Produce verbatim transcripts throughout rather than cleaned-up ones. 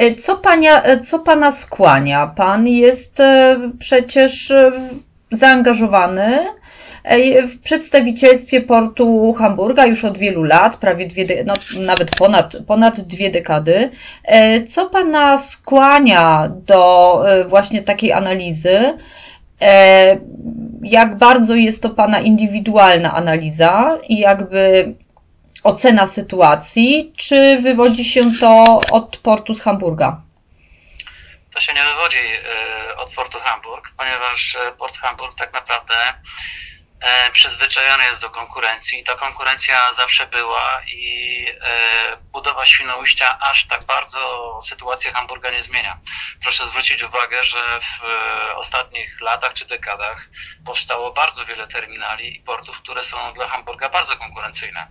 Co, pania, co pana skłania? Pan jest przecież zaangażowany w przedstawicielstwie portu Hamburga już od wielu lat, prawie dwie, no, nawet ponad, ponad dwie dekady. Co pana skłania do właśnie takiej analizy? Jak bardzo jest to pana indywidualna analiza i jakby ocena sytuacji, czy wywodzi się to od portu z Hamburga? To się nie wywodzi od portu Hamburg, ponieważ port Hamburg tak naprawdę przyzwyczajony jest do konkurencji i ta konkurencja zawsze była i budowa Świnoujścia aż tak bardzo sytuację Hamburga nie zmienia. Proszę zwrócić uwagę, że w ostatnich latach czy dekadach powstało bardzo wiele terminali i portów, które są dla Hamburga bardzo konkurencyjne.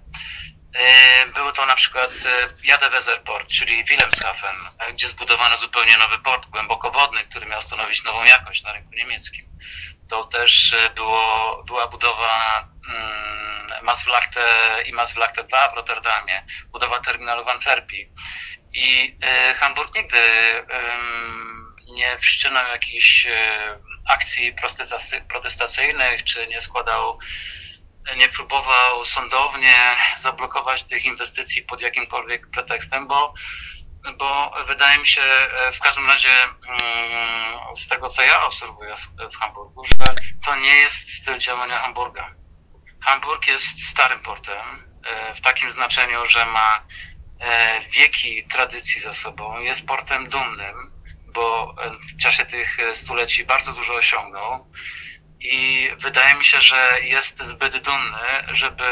Był to na przykład Jadeweserport, czyli Wilhelmshaven, gdzie zbudowano zupełnie nowy port głębokowodny, który miał stanowić nową jakość na rynku niemieckim. To też było, była budowa um, Maasvlakte i Maasvlakte dwa w Rotterdamie, budowa terminalu w Antwerpii. I y, Hamburg nigdy y, nie wszczynał jakichś y, akcji protestacyjnych, czy nie składał, nie próbował sądownie zablokować tych inwestycji pod jakimkolwiek pretekstem, bo bo wydaje mi się w każdym razie z tego, co ja obserwuję w, w Hamburgu, że to nie jest styl działania Hamburga. Hamburg jest starym portem w takim znaczeniu, że ma wieki tradycji za sobą, jest portem dumnym, bo w czasie tych stuleci bardzo dużo osiągnął i wydaje mi się, że jest zbyt dumny, żeby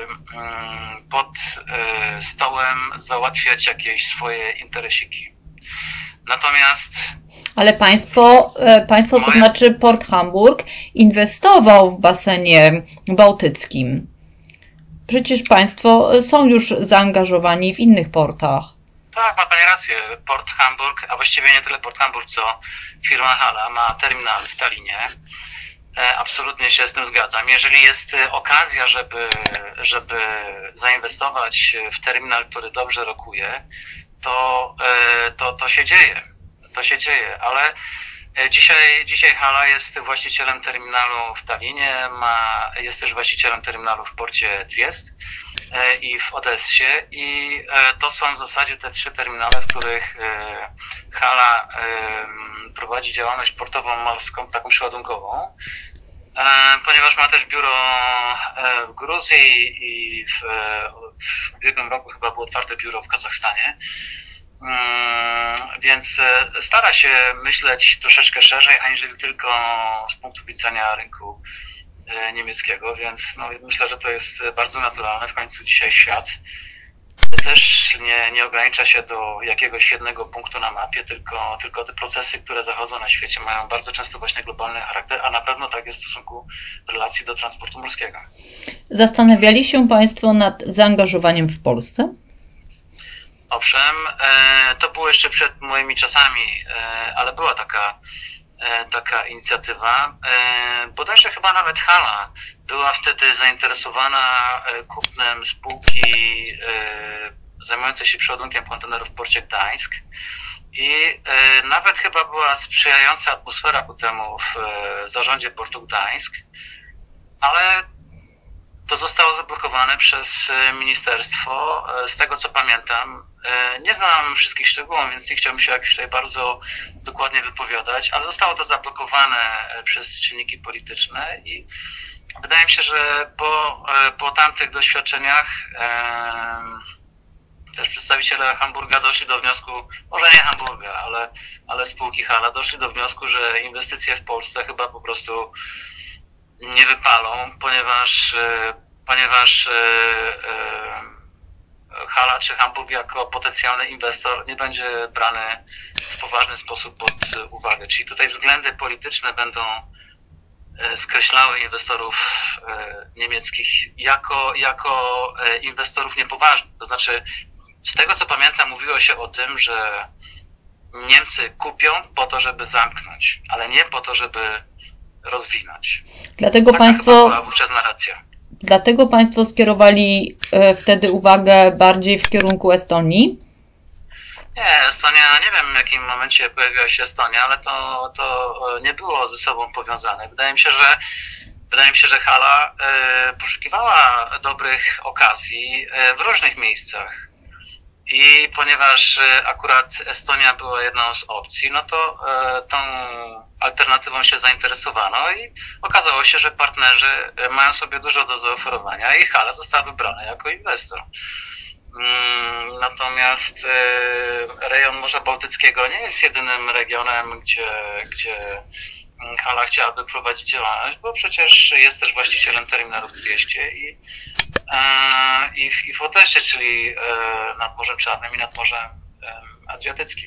pod stołem załatwiać jakieś swoje interesiki. Natomiast... Ale państwo, państwo moje... to znaczy port Hamburg inwestował w basenie bałtyckim. Przecież państwo są już zaangażowani w innych portach. Tak, ma pani rację. Port Hamburg, a właściwie nie tyle port Hamburg, co firma Hala ma terminal w Tallinie. Absolutnie się z tym zgadzam. Jeżeli jest okazja, żeby, żeby zainwestować w terminal, który dobrze rokuje, to, to, to się dzieje. To się dzieje, ale dzisiaj, dzisiaj Hala jest właścicielem terminalu w Tallinie, ma, jest też właścicielem terminalu w porcie Triest i w Odessie i to są w zasadzie te trzy terminale, w których Hala prowadzi działalność portową morską, taką przeładunkową, ponieważ ma też biuro w Gruzji i w, w ubiegłym roku chyba było otwarte biuro w Kazachstanie. Więc stara się myśleć troszeczkę szerzej, aniżeli tylko z punktu widzenia rynku niemieckiego, więc no, myślę, że to jest bardzo naturalne. W końcu dzisiaj świat też nie, nie ogranicza się do jakiegoś jednego punktu na mapie, tylko, tylko te procesy, które zachodzą na świecie, mają bardzo często właśnie globalny charakter, a na pewno tak jest w stosunku do relacji do transportu morskiego. Zastanawiali się państwo nad zaangażowaniem w Polsce? Owszem, to było jeszcze przed moimi czasami, ale była taka, taka inicjatywa. Bodajże chyba nawet Hala była wtedy zainteresowana kupnem spółki zajmującej się przeładunkiem kontenerów w porcie Gdańsk i nawet chyba była sprzyjająca atmosfera ku temu w zarządzie portu Gdańsk, ale to zostało zablokowane przez ministerstwo. Z tego co pamiętam, nie znam wszystkich szczegółów, więc nie chciałbym się jakoś tutaj bardzo dokładnie wypowiadać, ale zostało to zablokowane przez czynniki polityczne i wydaje mi się, że po, po tamtych doświadczeniach też przedstawiciele Hamburga doszli do wniosku, może nie Hamburga, ale, ale spółki Hala doszli do wniosku, że inwestycje w Polsce chyba po prostu nie wypalą, ponieważ, ponieważ Hala czy Hamburg jako potencjalny inwestor nie będzie brany w poważny sposób pod uwagę. Czyli tutaj względy polityczne będą skreślały inwestorów niemieckich jako, jako inwestorów niepoważnych. To znaczy, z tego co pamiętam, mówiło się o tym, że Niemcy kupią po to, żeby zamknąć, ale nie po to, żeby rozwinąć. Dlatego Taka państwo, chyba była wówczas narracja. Dlatego państwo skierowali wtedy uwagę bardziej w kierunku Estonii? Nie, Estonia, nie wiem w jakim momencie pojawiła się Estonia, ale to, to nie było ze sobą powiązane. Wydaje mi się, że Wydaje mi się, że Hala e, poszukiwała dobrych okazji e, w różnych miejscach. I ponieważ e, akurat Estonia była jedną z opcji, no to e, tą alternatywą się zainteresowano i okazało się, że partnerzy e, mają sobie dużo do zaoferowania i Hala została wybrana jako inwestor. Mm, Natomiast e, rejon Morza Bałtyckiego nie jest jedynym regionem, gdzie, gdzie Hala chciałaby prowadzić działalność, bo przecież jest też właścicielem terminalów dwieście i, e, i, w, i w Odessie, czyli e, nad Morzem Czarnym i nad Morzem e, Adriatyckim.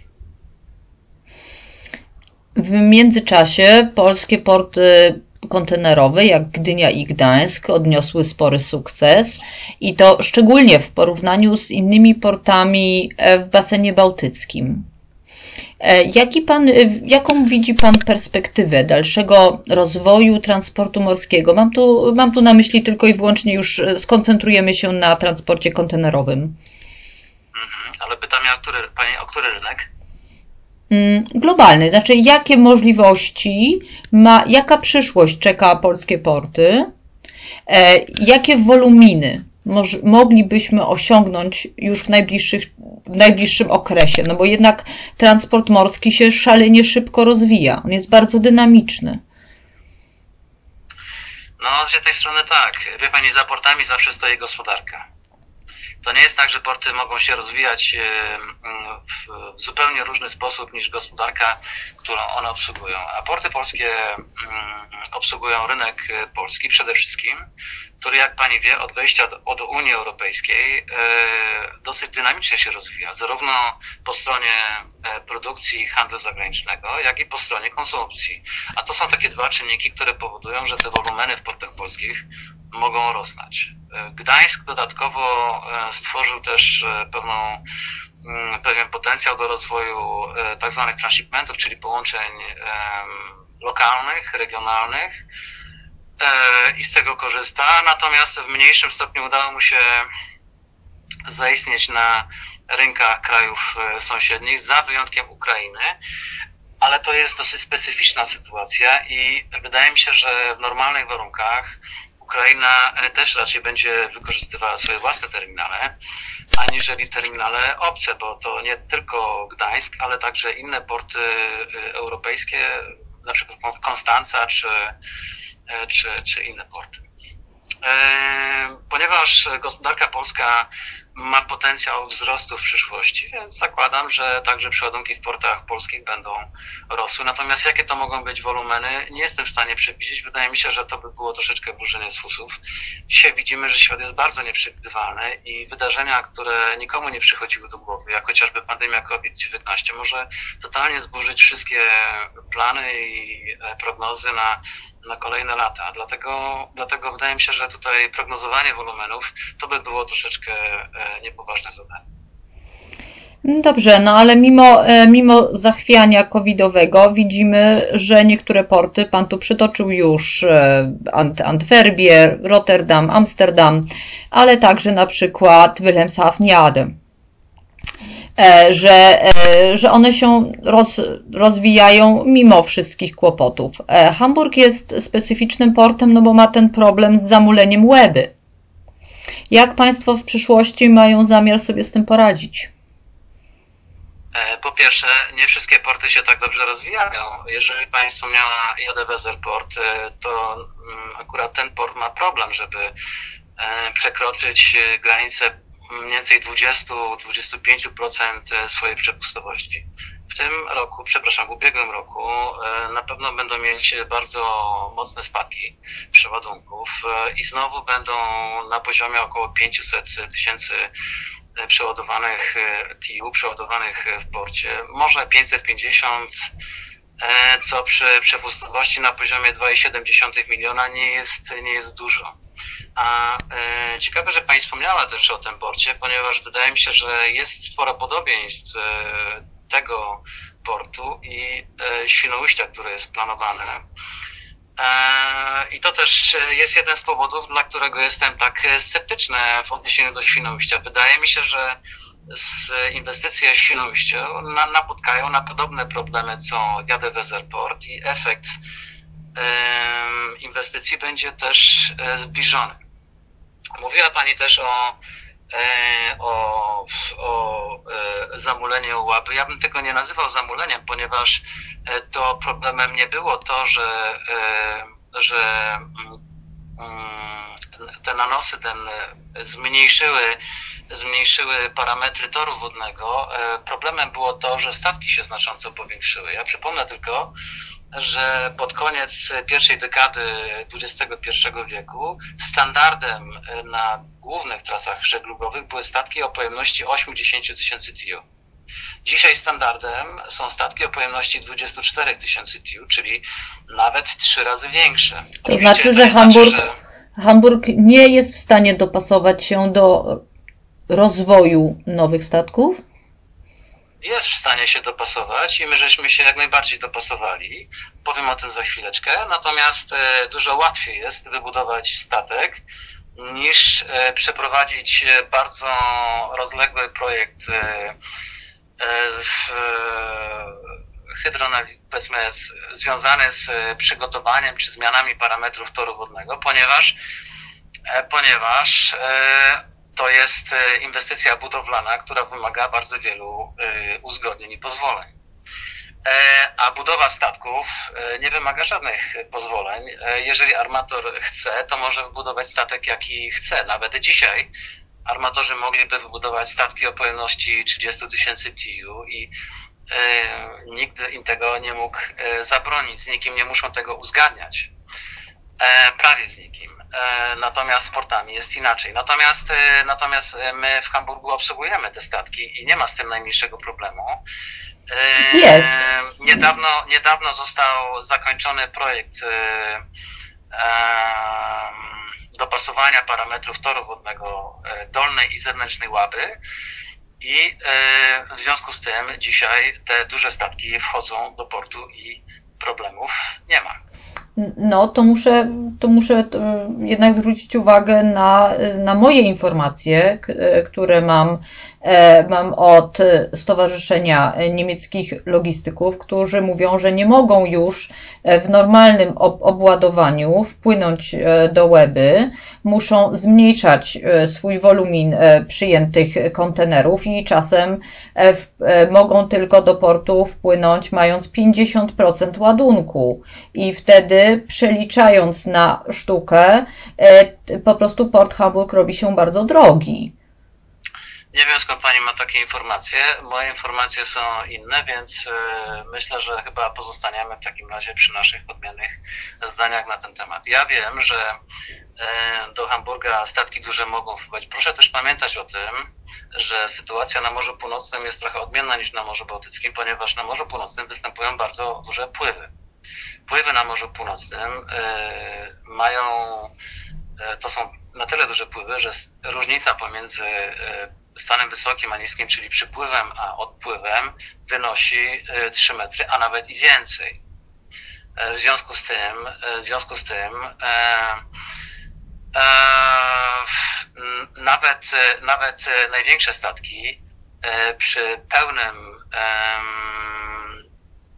W międzyczasie polskie porty kontenerowe, jak Gdynia i Gdańsk, odniosły spory sukces i to szczególnie w porównaniu z innymi portami w basenie bałtyckim. Jaki pan, jaką widzi pan perspektywę dalszego rozwoju transportu morskiego? Mam tu, mam tu na myśli tylko i wyłącznie, już skoncentrujemy się na transporcie kontenerowym. Mhm, ale pytam ja, o który, pani, o który rynek? Globalny, znaczy jakie możliwości ma, jaka przyszłość czeka polskie porty, e, jakie woluminy moż, moglibyśmy osiągnąć już w, najbliższych, w najbliższym okresie, no bo jednak transport morski się szalenie szybko rozwija, on jest bardzo dynamiczny. No, z jednej strony tak, wie pani, za portami zawsze stoi gospodarka. To nie jest tak, że porty mogą się rozwijać w zupełnie różny sposób niż gospodarka, którą one obsługują. A porty polskie obsługują rynek polski przede wszystkim, który, jak pani wie, od wejścia od Unii Europejskiej dosyć dynamicznie się rozwija, zarówno po stronie produkcji i handlu zagranicznego, jak i po stronie konsumpcji. A to są takie dwa czynniki, które powodują, że te wolumeny w portach polskich mogą rosnąć. Gdańsk dodatkowo stworzył też pewną, pewien potencjał do rozwoju tak zwanych transshipmentów, czyli połączeń lokalnych, regionalnych i z tego korzysta. Natomiast w mniejszym stopniu udało mu się zaistnieć na rynkach krajów sąsiednich, za wyjątkiem Ukrainy, ale to jest dosyć specyficzna sytuacja i wydaje mi się, że w normalnych warunkach Ukraina też raczej będzie wykorzystywała swoje własne terminale, aniżeli terminale obce, bo to nie tylko Gdańsk, ale także inne porty europejskie, na przykład Konstanca czy, czy, czy inne porty. Ponieważ gospodarka polska ma potencjał wzrostu w przyszłości, więc zakładam, że także przeładunki w portach polskich będą rosły. Natomiast jakie to mogą być wolumeny, nie jestem w stanie przewidzieć. Wydaje mi się, że to by było troszeczkę burzenie z fusów. Dzisiaj widzimy, że świat jest bardzo nieprzewidywalny i wydarzenia, które nikomu nie przychodziły do głowy, jak chociażby pandemia COVID dziewiętnaście, może totalnie zburzyć wszystkie plany i prognozy na, na kolejne lata. Dlatego, dlatego wydaje mi się, że tutaj prognozowanie wolumenów to by było troszeczkę niepoważne zadanie. Dobrze, no ale mimo, mimo zachwiania covidowego widzimy, że niektóre porty, pan tu przytoczył już Ant- Antwerpię, Rotterdam, Amsterdam, ale także na przykład Wilhelmshaven, że, że one się roz, rozwijają mimo wszystkich kłopotów. Hamburg jest specyficznym portem, no bo ma ten problem z zamuleniem Łeby. Jak państwo w przyszłości mają zamiar sobie z tym poradzić? Po pierwsze, nie wszystkie porty się tak dobrze rozwijają. Jeżeli państwo miała J D Weser Port, to akurat ten port ma problem, żeby przekroczyć granicę mniej więcej dwadzieścia do dwudziestu pięciu procent swojej przepustowości. W tym roku, przepraszam, w ubiegłym roku na pewno będą mieć bardzo mocne spadki przeładunków i znowu będą na poziomie około pięciuset tysięcy przeładowanych T I U, przeładowanych w porcie, może pięćset pięćdziesiąt, co przy przepustowości na poziomie dwa przecinek siedem miliona nie jest, nie jest dużo. A e, ciekawe, że pani wspomniała też o tym porcie, ponieważ wydaje mi się, że jest sporo podobieństw e, tego portu i e, Świnoujścia, które jest planowane. I to też jest jeden z powodów, dla którego jestem tak sceptyczny w odniesieniu do Świnoujścia. Wydaje mi się, że z inwestycje w Świnoujściu na, napotkają na podobne problemy co Gade Weserport i efekt um, inwestycji będzie też e, zbliżony. Mówiła Pani też o, e, o, o e, zamuleniu Łaby. Ja bym tego nie nazywał zamuleniem, ponieważ e, to problemem nie było to, że, e, że mm, te nanosy ten zmniejszyły zmniejszyły parametry toru wodnego. Problemem było to, że statki się znacząco powiększyły. Ja przypomnę tylko, że pod koniec pierwszej dekady dwudziestego pierwszego wieku standardem na głównych trasach żeglugowych były statki o pojemności osiem do dziesięciu tysięcy T U. Dzisiaj standardem są statki o pojemności dwadzieścia cztery tysiące T U, czyli nawet trzy razy większe. To Oczywiście znaczy, że to Hamburg, znaczy, że Hamburg nie jest w stanie dopasować się do rozwoju nowych statków? Jest w stanie się dopasować i my żeśmy się jak najbardziej dopasowali. Powiem o tym za chwileczkę. Natomiast dużo łatwiej jest wybudować statek niż przeprowadzić bardzo rozległy projekt hydronawigacji, powiedzmy, związany z przygotowaniem czy zmianami parametrów toru wodnego, ponieważ ponieważ to jest inwestycja budowlana, która wymaga bardzo wielu uzgodnień i pozwoleń. A budowa statków nie wymaga żadnych pozwoleń. Jeżeli armator chce, to może wybudować statek jaki chce. Nawet dzisiaj armatorzy mogliby wybudować statki o pojemności trzydzieści tysięcy T U i nikt im tego nie mógł zabronić. Z nikim nie muszą tego uzgadniać. Prawie z nikim. Natomiast z portami jest inaczej. Natomiast, natomiast my w Hamburgu obsługujemy te statki i nie ma z tym najmniejszego problemu. Jest. Niedawno, niedawno został zakończony projekt dopasowania parametrów toru wodnego dolnej i zewnętrznej Łaby i w związku z tym dzisiaj te duże statki wchodzą do portu i problemów nie ma. No, to muszę, to muszę jednak zwrócić uwagę na, na moje informacje, które mam, mam od Stowarzyszenia Niemieckich Logistyków, którzy mówią, że nie mogą już w normalnym obładowaniu wpłynąć do Łeby, muszą zmniejszać swój wolumin przyjętych kontenerów i czasem mogą tylko do portu wpłynąć mając pięćdziesiąt procent ładunku i wtedy przeliczając na sztukę, po prostu port Hamburg robi się bardzo drogi. Nie wiem, skąd Pani ma takie informacje. Moje informacje są inne, więc myślę, że chyba pozostaniemy w takim razie przy naszych odmiennych zdaniach na ten temat. Ja wiem, że do Hamburga statki duże mogą wpływać. Proszę też pamiętać o tym, że sytuacja na Morzu Północnym jest trochę odmienna niż na Morzu Bałtyckim, ponieważ na Morzu Północnym występują bardzo duże pływy. Pływy na Morzu Północnym y, mają, y, to są na tyle duże pływy, że różnica pomiędzy y, stanem wysokim a niskim, czyli przypływem a odpływem, wynosi y, trzy metry, a nawet i więcej. Y, w związku z tym, y, w związku z tym y, y, y, nawet, y, nawet y, największe statki y, przy pełnym y,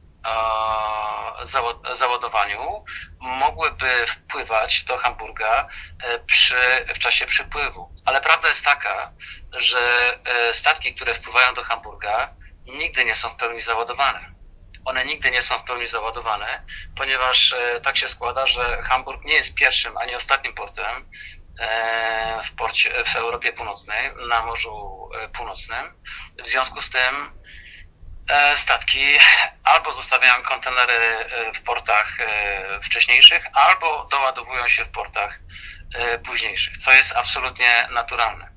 załadowaniu mogłyby wpływać do Hamburga przy, w czasie przypływu. Ale prawda jest taka, że statki, które wpływają do Hamburga, nigdy nie są w pełni załadowane. One nigdy nie są w pełni załadowane, ponieważ tak się składa, że Hamburg nie jest pierwszym ani ostatnim portem w porcie w Europie Północnej, na Morzu Północnym. W związku z tym statki albo zostawiają kontenery w portach wcześniejszych, albo doładowują się w portach późniejszych, co jest absolutnie naturalne.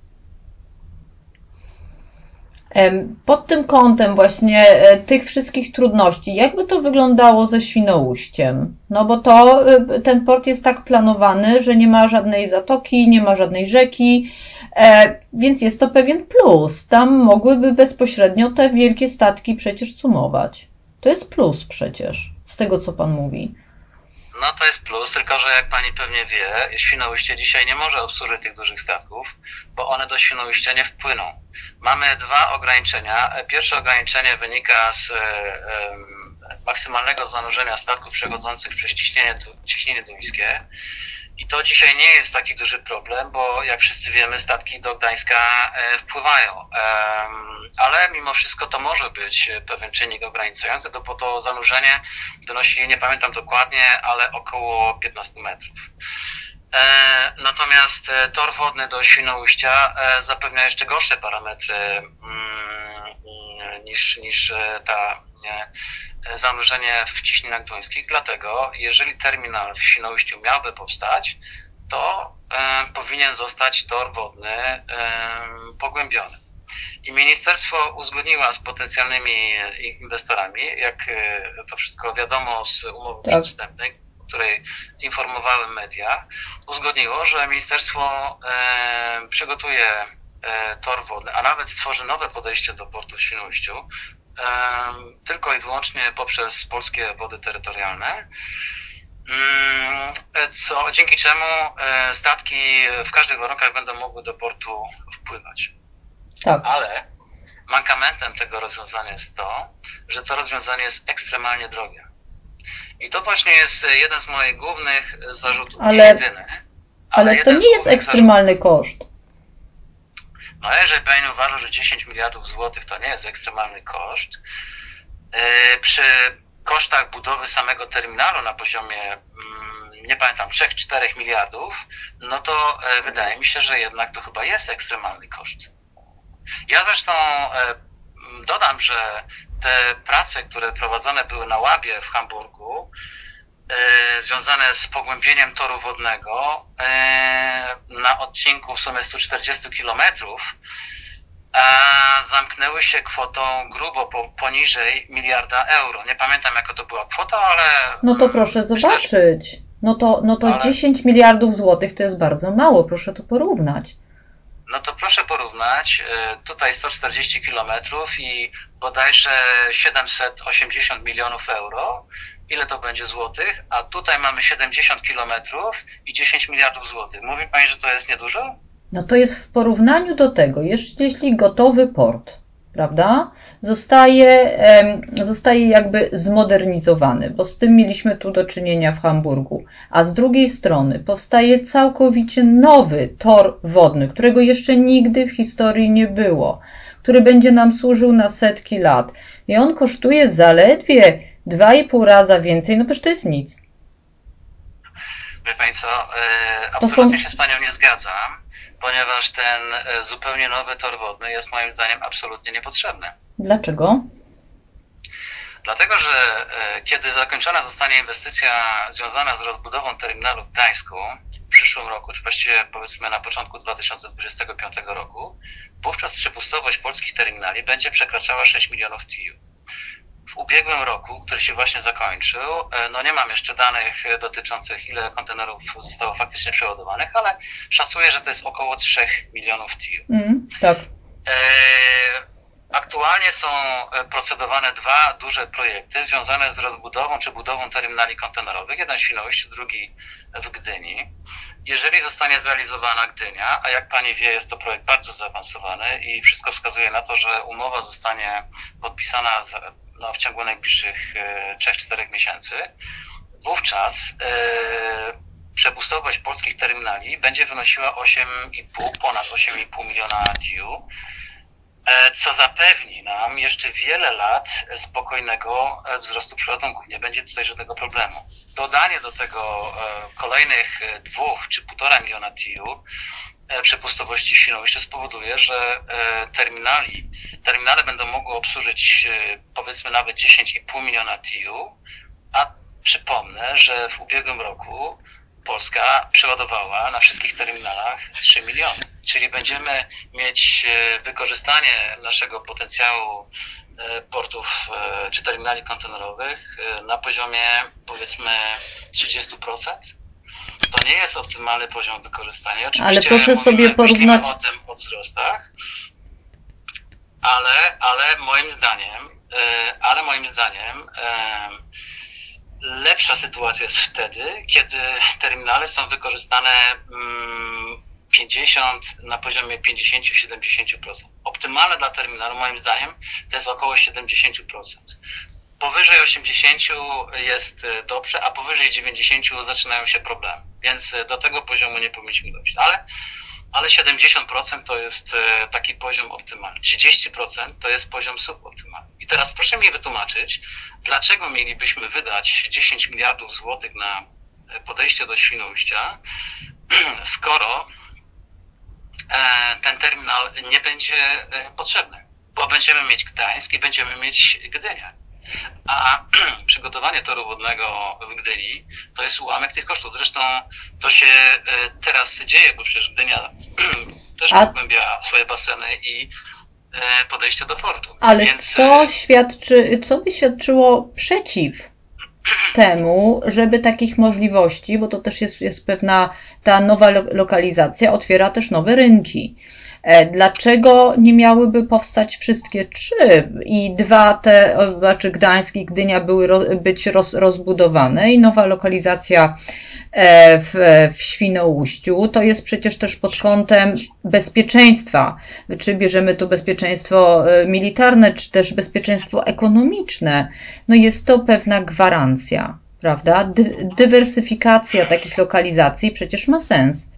Pod tym kątem właśnie tych wszystkich trudności, jakby to wyglądało ze Świnoujściem? No bo to, ten port jest tak planowany, że nie ma żadnej zatoki, nie ma żadnej rzeki, więc jest to pewien plus. Tam mogłyby bezpośrednio te wielkie statki przecież cumować. To jest plus przecież, z tego co Pan mówi. No to jest plus, tylko że jak pani pewnie wie, Świnoujście dzisiaj nie może obsłużyć tych dużych statków, bo one do Świnoujścia nie wpłyną. Mamy dwa ograniczenia. Pierwsze ograniczenie wynika z e, maksymalnego zanurzenia statków przechodzących przez ciśnienie, ciśnienie duńskie. I to dzisiaj nie jest taki duży problem, bo jak wszyscy wiemy, statki do Gdańska wpływają. Ale mimo wszystko to może być pewien czynnik ograniczający, bo to zanurzenie wynosi, nie pamiętam dokładnie, ale około piętnaście metrów. Natomiast tor wodny do Świnoujścia zapewnia jeszcze gorsze parametry niż, niż ta zanurzenie w ciśnieniach duńskich, dlatego jeżeli terminal w Świnoujściu miałby powstać, to e, powinien zostać tor wodny e, pogłębiony. I ministerstwo uzgodniło z potencjalnymi inwestorami, jak e, to wszystko wiadomo z umowy tak. przedwstępnej, o której informowały media, uzgodniło, że ministerstwo e, przygotuje e, tor wodny, a nawet stworzy nowe podejście do portu w Świnoujściu, tylko i wyłącznie poprzez polskie wody terytorialne, co, dzięki czemu statki w każdych warunkach będą mogły do portu wpływać. Tak. Ale mankamentem tego rozwiązania jest to, że to rozwiązanie jest ekstremalnie drogie. I to właśnie jest jeden z moich głównych zarzutów. Ale, jedyny, ale, ale to nie jest ekstremalny zarzutów. Koszt. No jeżeli pani uważa, że dziesięć miliardów złotych to nie jest ekstremalny koszt, przy kosztach budowy samego terminalu na poziomie, nie pamiętam, trzy cztery miliardów, no to wydaje mi się, że jednak to chyba jest ekstremalny koszt. Ja zresztą dodam, że te prace, które prowadzone były na Łabie w Hamburgu, związane z pogłębieniem toru wodnego na odcinku w sumie sto czterdzieści kilometrów, zamknęły się kwotą grubo po, poniżej miliarda euro. Nie pamiętam, jaka to była kwota, ale... No to proszę myślę, zobaczyć. No to, no to ale... dziesięć miliardów złotych to jest bardzo mało, proszę to porównać. No to proszę porównać, tutaj sto czterdzieści kilometrów i bodajże siedemset osiemdziesiąt milionów euro. Ile to będzie złotych? A tutaj mamy siedemdziesiąt kilometrów i dziesięć miliardów złotych. Mówi pani, że to jest niedużo? No to jest w porównaniu do tego, jeśli gotowy port, prawda, zostaje, zostaje jakby zmodernizowany, bo z tym mieliśmy tu do czynienia w Hamburgu, a z drugiej strony powstaje całkowicie nowy tor wodny, którego jeszcze nigdy w historii nie było, który będzie nam służył na setki lat i on kosztuje zaledwie dwa i pół raza więcej, no przecież to jest nic. Wie pani co, e, absolutnie są... się z panią nie zgadzam, ponieważ ten zupełnie nowy tor wodny jest moim zdaniem absolutnie niepotrzebny. Dlaczego? Dlatego, że e, kiedy zakończona zostanie inwestycja związana z rozbudową terminalu w Gdańsku w przyszłym roku, czy właściwie powiedzmy na początku dwa tysiące dwudziestego piątego roku, wówczas przepustowość polskich terminali będzie przekraczała sześć milionów T I U. W ubiegłym roku, który się właśnie zakończył, no nie mam jeszcze danych dotyczących ile kontenerów zostało faktycznie przeładowanych, ale szacuję, że to jest około trzy milionów T I U. Mm, tak. Aktualnie są procedowane dwa duże projekty związane z rozbudową czy budową terminali kontenerowych. Jeden w Świnoujściu, drugi w Gdyni. Jeżeli zostanie zrealizowana Gdynia, a jak pani wie, jest to projekt bardzo zaawansowany i wszystko wskazuje na to, że umowa zostanie podpisana z, no, w ciągu najbliższych trzech czterech miesięcy, wówczas yy, przepustowość polskich terminali będzie wynosiła osiem i pół, ponad osiem i pół miliona T I U, co zapewni nam jeszcze wiele lat spokojnego wzrostu przeładunków. Nie będzie tutaj żadnego problemu. Dodanie do tego kolejnych dwóch czy półtora miliona T I U przepustowości Świnoujścia spowoduje, że terminali, terminale będą mogły obsłużyć powiedzmy nawet dziesięć i pół miliona T I U, a przypomnę, że w ubiegłym roku Polska przeładowała na wszystkich terminalach trzy miliony. Czyli będziemy mieć wykorzystanie naszego potencjału portów czy terminali kontenerowych na poziomie powiedzmy trzydzieści procent. To nie jest optymalny poziom wykorzystania. Oczywiście ale proszę mówimy, sobie porównać o tym o wzrostach, ale, ale moim zdaniem, ale moim zdaniem lepsza sytuacja jest wtedy, kiedy terminale są wykorzystane pięćdziesiąt na poziomie pięćdziesiąt do siedemdziesięciu procent. Optymalne dla terminalu moim zdaniem to jest około siedemdziesiąt procent. Powyżej osiemdziesięciu jest dobrze, a powyżej dziewięćdziesięciu zaczynają się problemy. Więc do tego poziomu nie powinniśmy dojść. Ale, ale siedemdziesiąt procent to jest taki poziom optymalny. trzydzieści procent to jest poziom suboptymalny. I teraz proszę mi wytłumaczyć, dlaczego mielibyśmy wydać dziesięć miliardów złotych na podejście do Świnoujścia, skoro ten terminal nie będzie potrzebny. Bo będziemy mieć Gdańsk i będziemy mieć Gdynię. A przygotowanie toru wodnego w Gdyni to jest ułamek tych kosztów. Zresztą to się teraz dzieje, bo przecież Gdynia też A... pogłębia swoje baseny i podejście do portu. Ale Więc... co świadczy, co by świadczyło przeciw temu, żeby takich możliwości, bo to też jest, jest pewna ta nowa lo- lokalizacja, otwiera też nowe rynki. Dlaczego nie miałyby powstać wszystkie trzy i dwa te, znaczy Gdańsk i Gdynia były ro, być roz, rozbudowane i nowa lokalizacja w, w Świnoujściu, to jest przecież też pod kątem bezpieczeństwa. Czy bierzemy tu bezpieczeństwo militarne, czy też bezpieczeństwo ekonomiczne? No jest to pewna gwarancja, prawda? Dy, dywersyfikacja takich lokalizacji przecież ma sens.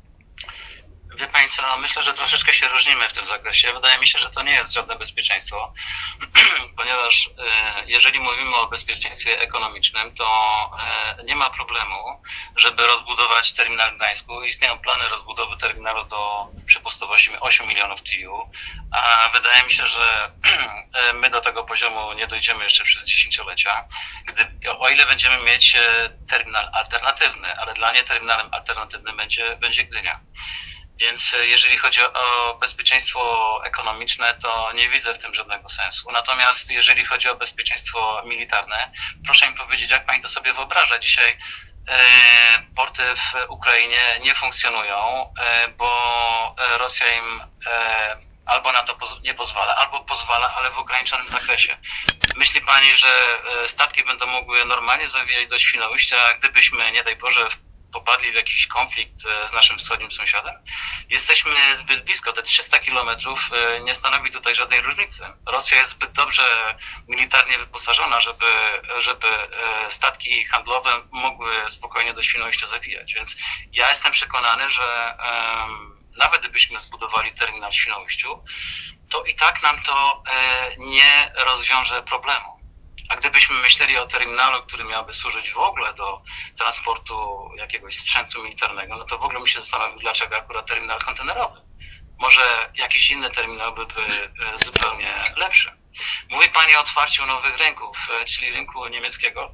Wie Pani co, myślę, że troszeczkę się różnimy w tym zakresie. Wydaje mi się, że to nie jest żadne bezpieczeństwo, ponieważ jeżeli mówimy o bezpieczeństwie ekonomicznym, to nie ma problemu, żeby rozbudować terminal w Gdańsku. Istnieją plany rozbudowy terminalu do przepustowości osiem milionów T E U, a wydaje mi się, że my do tego poziomu nie dojdziemy jeszcze przez dziesięciolecia, gdy, o ile będziemy mieć terminal alternatywny, ale dla mnie terminalem alternatywnym będzie, będzie Gdynia. Więc jeżeli chodzi o bezpieczeństwo ekonomiczne, to nie widzę w tym żadnego sensu. Natomiast jeżeli chodzi o bezpieczeństwo militarne, proszę mi powiedzieć, jak Pani to sobie wyobraża. Dzisiaj e, porty w Ukrainie nie funkcjonują, e, bo Rosja im e, albo na to poz- nie pozwala, albo pozwala, ale w ograniczonym zakresie. Myśli Pani, że statki będą mogły normalnie zawijać do Świnoujścia, gdybyśmy, nie daj Boże, popadli w jakiś konflikt z naszym wschodnim sąsiadem? Jesteśmy zbyt blisko, te trzysta kilometrów nie stanowi tutaj żadnej różnicy. Rosja jest zbyt dobrze militarnie wyposażona, żeby, żeby statki handlowe mogły spokojnie do Świnoujścia zawijać. Więc ja jestem przekonany, że um, nawet gdybyśmy zbudowali terminal w Świnoujściu, to i tak nam to e, nie rozwiąże problemu. A gdybyśmy myśleli o terminalu, który miałby służyć w ogóle do transportu jakiegoś sprzętu militarnego, no to w ogóle bym się zastanowił, dlaczego akurat terminal kontenerowy. Może jakiś inny terminal byłby zupełnie lepszy. Mówi Pani o otwarciu nowych rynków, czyli rynku niemieckiego.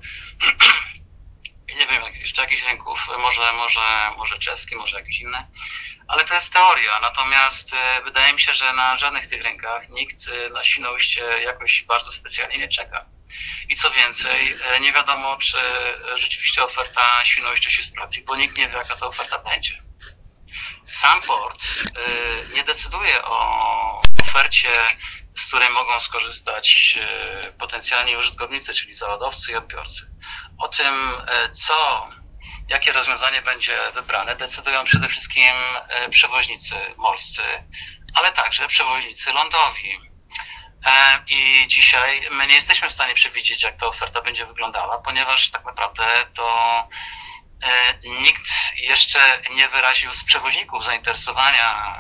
Nie wiem, jeszcze jakichś rynków, może, może, może czeski, może jakiś inny. Ale to jest teoria, natomiast wydaje mi się, że na żadnych tych rynkach nikt na Świnoujście jakoś bardzo specjalnie nie czeka. I co więcej, nie wiadomo, czy rzeczywiście oferta Świnoujścia się sprawdzi, bo nikt nie wie, jaka ta oferta będzie. Sam port nie decyduje o ofercie, z której mogą skorzystać potencjalni użytkownicy, czyli załadowcy i odbiorcy. O tym, co, jakie rozwiązanie będzie wybrane, decydują przede wszystkim przewoźnicy morscy, ale także przewoźnicy lądowi. I dzisiaj my nie jesteśmy w stanie przewidzieć, jak ta oferta będzie wyglądała, ponieważ tak naprawdę to nikt jeszcze nie wyraził z przewoźników zainteresowania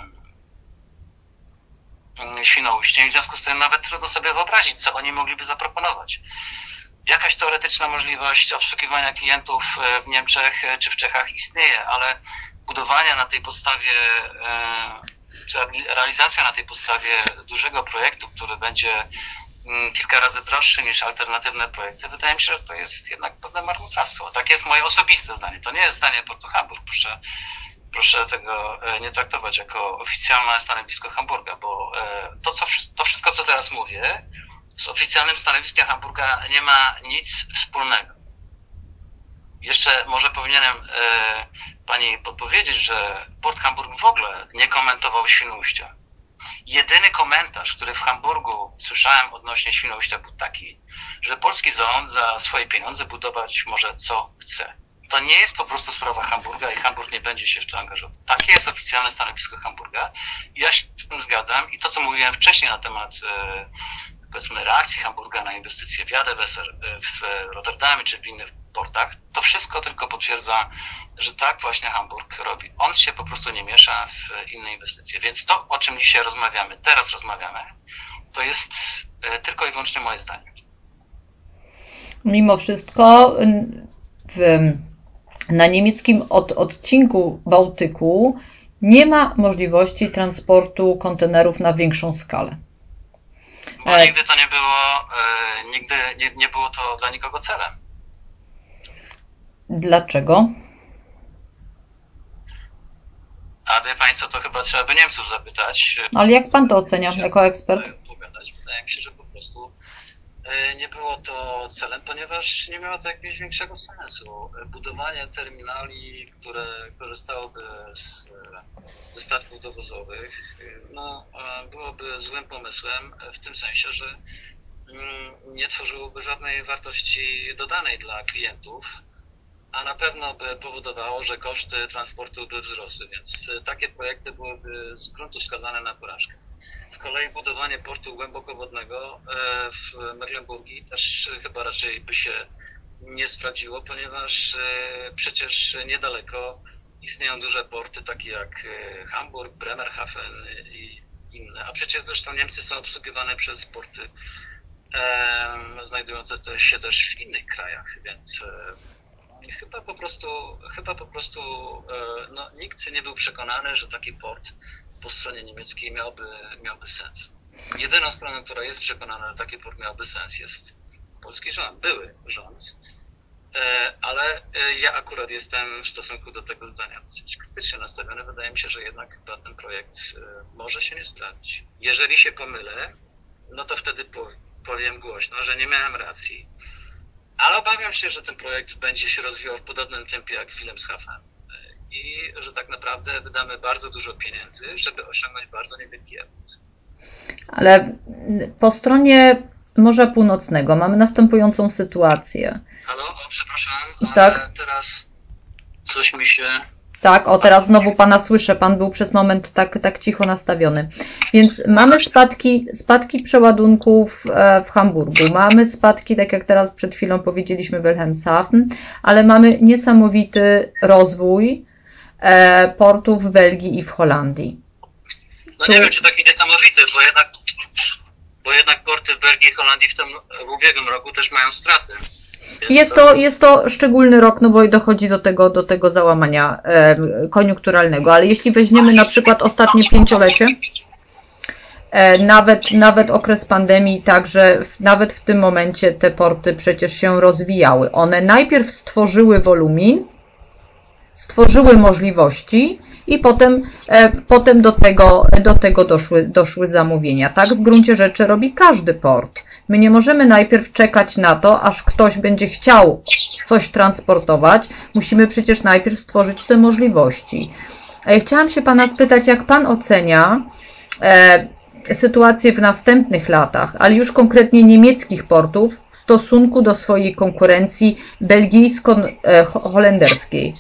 Świnoujściem, w związku z tym nawet trudno sobie wyobrazić, co oni mogliby zaproponować. Jakaś teoretyczna możliwość obsługiwania klientów w Niemczech czy w Czechach istnieje, ale budowanie na tej podstawie, czy realizacja na tej podstawie dużego projektu, który będzie kilka razy droższy niż alternatywne projekty, wydaje mi się, że to jest jednak pewne marnotrawstwo. Tak jest moje osobiste zdanie. To nie jest zdanie Portu Hamburg. Proszę, proszę tego nie traktować jako oficjalne stanowisko Hamburga, bo to, co, to wszystko, co teraz mówię, z oficjalnym stanowiskiem Hamburga nie ma nic wspólnego. Jeszcze może powinienem e, Pani podpowiedzieć, że Port Hamburg w ogóle nie komentował Świnoujścia. jedyny komentarz, który w Hamburgu słyszałem odnośnie Świnoujścia, był taki, że polski rząd za swoje pieniądze budować może co chce. To nie jest po prostu sprawa Hamburga i Hamburg nie będzie się w to angażował. Takie jest oficjalne stanowisko Hamburga. Ja się z tym zgadzam i to, co mówiłem wcześniej na temat e, powiedzmy reakcji Hamburga na inwestycje w Jadewesser, w Rotterdamie czy w innych portach, to wszystko tylko potwierdza, że tak właśnie Hamburg robi. On się po prostu nie miesza w inne inwestycje. Więc to, o czym dzisiaj rozmawiamy, teraz rozmawiamy, to jest e, tylko i wyłącznie moje zdanie. Mimo wszystko w, na niemieckim od, odcinku Bałtyku nie ma możliwości transportu kontenerów na większą skalę. Bo nigdy to nie było, e, nigdy nie, nie było to dla nikogo celem. Dlaczego? A wie Państwo, to chyba trzeba by Niemców zapytać. Ale jak Pan to ocenia jako ekspert? Wydaje mi się, że po prostu nie było to celem, ponieważ nie miało to jakiegoś większego sensu. Budowanie terminali, które korzystałoby z, ze statków dowozowych, no, byłoby złym pomysłem w tym sensie, że nie tworzyłoby żadnej wartości dodanej dla klientów, a na pewno by powodowało, że koszty transportu by wzrosły, więc takie projekty byłyby z gruntu skazane na porażkę. Z kolei budowanie portu głębokowodnego w Mecklenburgii też chyba raczej by się nie sprawdziło, ponieważ przecież niedaleko istnieją duże porty takie jak Hamburg, Bremerhaven i inne, a przecież zresztą Niemcy są obsługiwane przez porty znajdujące się też w innych krajach, więc chyba po prostu, chyba po prostu no, nikt nie był przekonany, że taki port po stronie niemieckiej miałby, miałby sens. Jedyną stroną, która jest przekonana, że taki port miałby sens, jest polski rząd, były rząd, ale ja akurat jestem w stosunku do tego zdania dosyć krytycznie nastawiony. Wydaje mi się, że jednak chyba ten projekt może się nie sprawdzić. Jeżeli się pomylę, no to wtedy powiem głośno, że nie miałem racji. Ale obawiam się, że ten projekt będzie się rozwijał w podobnym tempie jak Wilhelmshaven i że tak naprawdę wydamy bardzo dużo pieniędzy, żeby osiągnąć bardzo niewielki efekt. Ale po stronie Morza Północnego mamy następującą sytuację. Halo, o, przepraszam, tak. Ale teraz coś mi się... Tak, o teraz znowu Pana słyszę, Pan był przez moment tak, tak cicho nastawiony. Więc mamy spadki, spadki przeładunków w Hamburgu, mamy spadki, tak jak teraz przed chwilą powiedzieliśmy, w Wilhelmshaven, ale mamy niesamowity rozwój portów w Belgii i w Holandii. No nie tu... wiem, czy taki niesamowity, bo jednak, bo jednak porty w Belgii i Holandii w tym w ubiegłym roku też mają straty. Jest to, jest to szczególny rok, no bo dochodzi do tego, do tego załamania e, koniunkturalnego, ale jeśli weźmiemy na przykład ostatnie pięciolecie, e, nawet, nawet okres pandemii, także w, nawet w tym momencie te porty przecież się rozwijały. One najpierw stworzyły wolumin, stworzyły możliwości i potem, e, potem do tego, do tego doszły, doszły zamówienia. Tak w gruncie rzeczy robi każdy port. My nie możemy najpierw czekać na to, aż ktoś będzie chciał coś transportować. Musimy przecież najpierw stworzyć te możliwości. Chciałam się Pana spytać, jak Pan ocenia e, sytuację w następnych latach, ale już konkretnie niemieckich portów w stosunku do swojej konkurencji belgijsko-holenderskiej?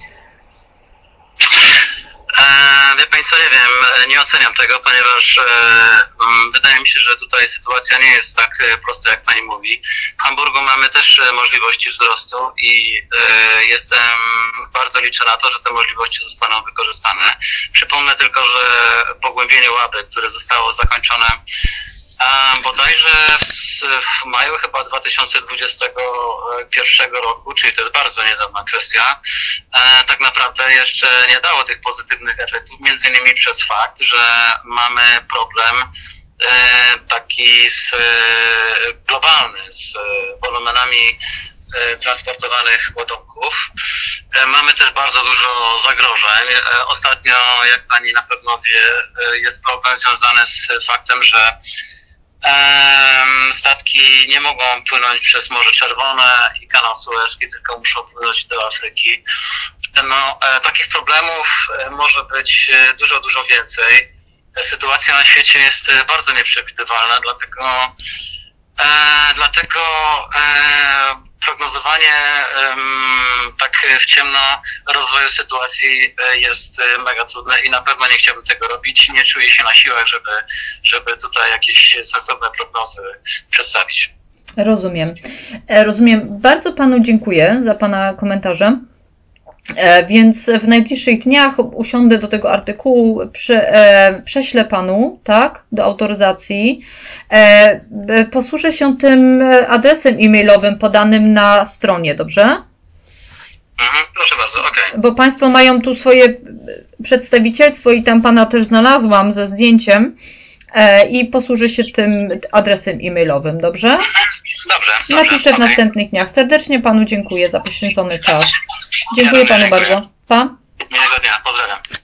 Wie Pani co, nie wiem, nie oceniam tego, ponieważ e, wydaje mi się, że tutaj sytuacja nie jest tak prosta, jak Pani mówi. W Hamburgu mamy też możliwości wzrostu i e, jestem, bardzo liczę na to, że te możliwości zostaną wykorzystane. Przypomnę tylko, że pogłębienie Łabry, które zostało zakończone a bodajże w, w maju chyba dwa tysiące dwudziestego pierwszego roku, czyli to jest bardzo niedawna kwestia, e, tak naprawdę jeszcze nie dało tych pozytywnych efektów, między innymi przez fakt, że mamy problem e, taki z, e, globalny z wolumenami e, transportowanych ładunków. E, mamy też bardzo dużo zagrożeń. E, ostatnio, jak Pani na pewno wie, e, jest problem związany z faktem, że statki nie mogą płynąć przez Morze Czerwone i kanał Suezki, tylko muszą płynąć do Afryki. No, takich problemów może być dużo, dużo więcej sytuacja na świecie jest bardzo nieprzewidywalna, dlatego, e, dlatego e, prognozowanie e, tak w ciemno rozwoju sytuacji jest mega trudne i na pewno nie chciałbym tego robić. Nie czuję się na siłach, żeby, żeby tutaj jakieś sensowne prognozy przedstawić. Rozumiem. Rozumiem. Bardzo Panu dziękuję za Pana komentarze. Więc w najbliższych dniach usiądę do tego artykułu, prze, e, prześlę Panu, tak, do autoryzacji. E, posłużę się tym adresem e-mailowym podanym na stronie, dobrze? Mhm, proszę bardzo, okej. Okay. Bo Państwo mają tu swoje przedstawicielstwo i tam Pana też znalazłam ze zdjęciem e, i posłużę się tym adresem e-mailowym, dobrze? Dobrze. Napiszę dobrze, w okay. następnych dniach. Serdecznie Panu dziękuję za poświęcony czas. Dziękuję ja Panu dziękuję. bardzo. Pa. Miłego dnia, pozdrawiam.